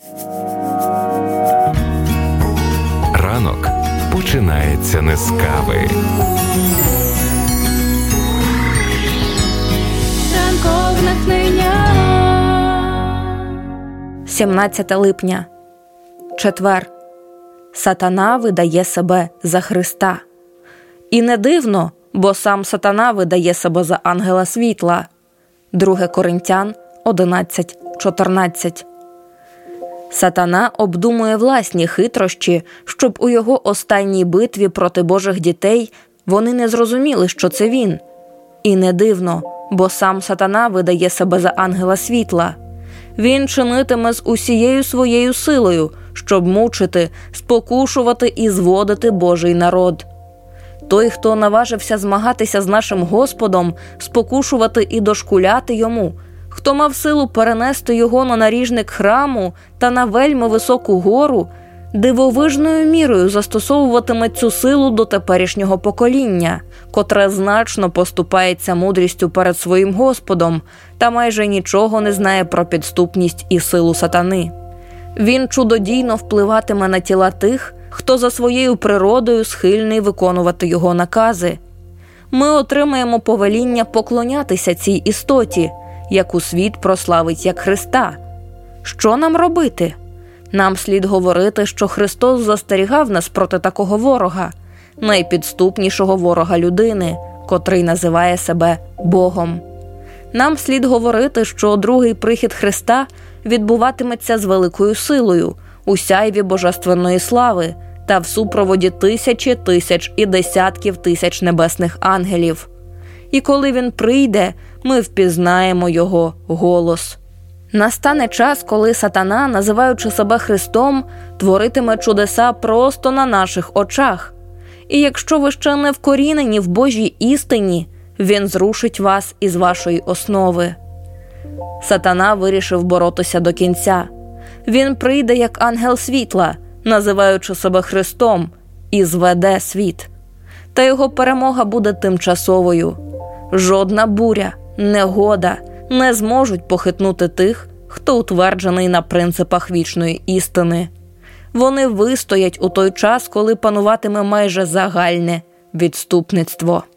Ранок починається не з кави. Ранкове натхнення. 17 липня. Четвер. Сатана видає себе за Христа. І не дивно, бо сам Сатана видає себе за ангела світла. 2 Коринтян 11:14. Сатана обдумує власні хитрощі, щоб у його останній битві проти Божих дітей вони не зрозуміли, що це він. І не дивно, бо сам Сатана видає себе за ангела світла. Він чинитиме з усією своєю силою, щоб мучити, спокушувати і зводити Божий народ. Той, хто наважився змагатися з нашим Господом, спокушувати і дошкуляти йому, хто мав силу перенести його на наріжник храму та на вельми високу гору, дивовижною мірою застосовуватиме цю силу до теперішнього покоління, котре значно поступається мудрістю перед своїм Господом та майже нічого не знає про підступність і силу сатани. Він чудодійно впливатиме на тіла тих, хто за своєю природою схильний виконувати його накази. Ми отримаємо повеління поклонятися цій істоті, яку світ прославить як Христа. Що нам робити? Нам слід говорити, що Христос застерігав нас проти такого ворога, найпідступнішого ворога людини, котрий називає себе Богом. Нам слід говорити, що другий прихід Христа відбуватиметься з великою силою, у сяйві божественної слави та в супроводі тисячі тисяч і десятків тисяч небесних ангелів. І коли він прийде, ми впізнаємо його голос. Настане час, коли сатана, називаючи себе Христом, творитиме чудеса просто на наших очах. І якщо ви ще не вкорінені в Божій істині, він зрушить вас із вашої основи. Сатана вирішив боротися до кінця. Він прийде як ангел світла, називаючи себе Христом, і зведе світ. Та його перемога буде тимчасовою. Жодна буря, негода не зможуть похитнути тих, хто утверджений на принципах вічної істини. Вони вистоять у той час, коли пануватиме майже загальне відступництво.